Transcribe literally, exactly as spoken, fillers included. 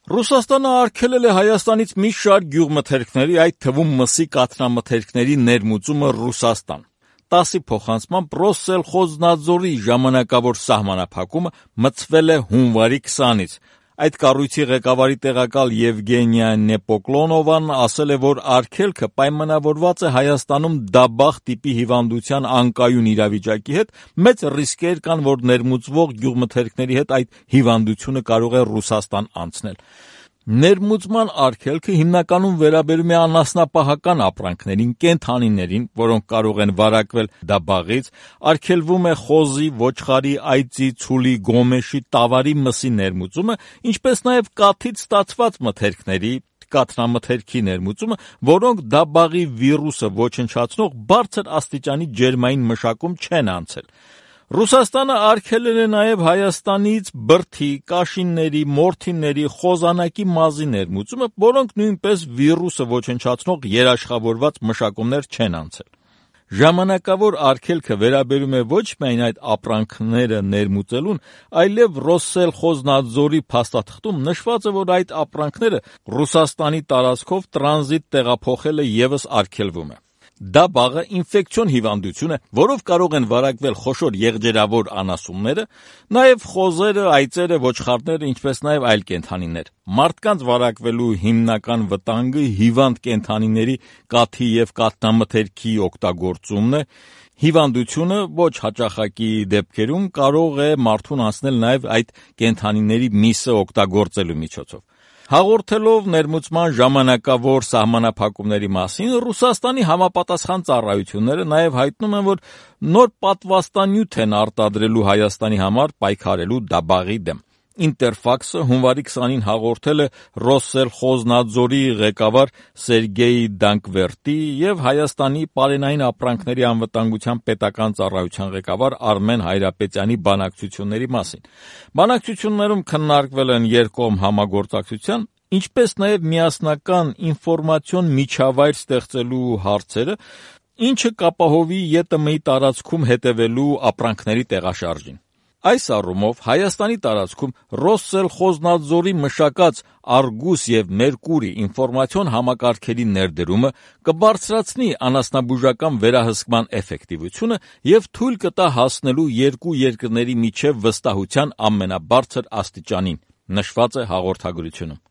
Ռուսաստանը արգելել է Հայաստանից մի շարք գյուղմթերքների, այդ թվում մսի կաթնամթերքների ներմուծումը Ռուսաստան։ Տասի փոխանցմամբ Ռոսսելխոզնադզորի ժամանակավոր սահմանափակումը մտցվել է հունվարի քսանից։ Այդ կառույցի ղեկավարի տեղակալ Եվգենիա Նեպոկլոնովան ասել է, որ արգելքը պայմանավորված է Հայաստանում դաբախ տիպի հիվանդության անկայուն իրավիճակի հետ, մեծ ռիսկեր կան, որ ներմուծվող գյուղմթերքների հետ այդ հիվանդությունը կարող է Ռուսաստան անցնել։ Ներմուծման արգելքը հիմնականում վերաբերում է անասնապահական ապրանքներին, կենդանիներին, որոնք կարող են վարակվել դաբաղից, արգելվում է խոզի, ոչխարի, այծի, ցուլի, գոմեշի, տավարի մսի ներմուծումը, ինչպես նաև կաթից ստացված մթերքների, կաթնամթերքի ներմուծումը, որոնք դաբաղի վիրուսը ոչնչացնող բարձր աստիճանի ջերմային մշակում չեն անցել։ Ռուսաստանը արգելել է նաև Հայաստանից բրդի, կաշինների, մորթիների, խոզանակի մազի ներմուծումը, որոնք նույնպես վիրուսը ոչնչացնող երաշխավորված մշակումներ չեն անցել։ Ժամանակավոր արգելքը վերաբերում է ոչ միայն այդ ապրանքները ներմուծելուն, այլև Ռոսսելխոզնադզորի փաստաթղթում նշված է, որ այդ ապրանքները Ռուսաստանի տարածքով տրանզիտ տեղափոխելը ևս արգելվում է։ Դաբաղը ինֆեկցիոն հիվանդություն է, որով կարող են վարակվել խոշոր եղջերավոր անասունները, նաև խոզերը, այծերը, ոչխարները, ինչպես նաև այլ կենդանիներ։ Մարդկանց վարակվելու հիմնական վտանգը հիվանդ կենդանիների կաթի և կաթնամթերքի օգտագործումն է։ Հիվանդությունը ոչ հաճախակի դեպքերում կարող է մարդուն անցնել նաև այդ կենդանիների միսը օգտագործելու միջոցով։ Հաղորդելով ներմուծման ժամանակավոր սահմանափակումների մասին, Ռուսաստանի համապատասխան ծառայությունները նաև հայտնում են, որ նոր պատվաստանյութ են արտադրելու Հայաստանի համար պայքարելու դաբաղի դեմ։ Ինտերֆաքսը հունվարի քսանին հաղորդել է Ռոսսելխոզնադզորի ղեկավար Սերգեյ Դանկվերտի և Հայաստանի պարենային ապրանքների անվտանգության պետական ծառայության ղեկավար Արմեն Հայրապետյանի բանակցությունների մասին։ Բանակցություններում քննարկվել են երկկողմ համագործակցության, ինչպես նաև միասնական ինֆորմացիոն միջավայր ստեղծելու հարցերը, ինչը կապահովի ԵՏՄ-ի տարածքում հետևելու ապրանքների տեղաշարժին։ Այս առումով Հայաստանի տարածքում Ռոսսելխոզնադզորի մշակած Արգուս և Մերկուրի ինֆորմացիոն համակարգերի ներդրումը կբարձրացնի անասնաբուժական վերահսկման էֆեկտիվությունը և թույլ կտա հասնելու երկու երկրների միջև վստահության ամենաբարձր աստիճանին, նշված է հաղորդագրությունում։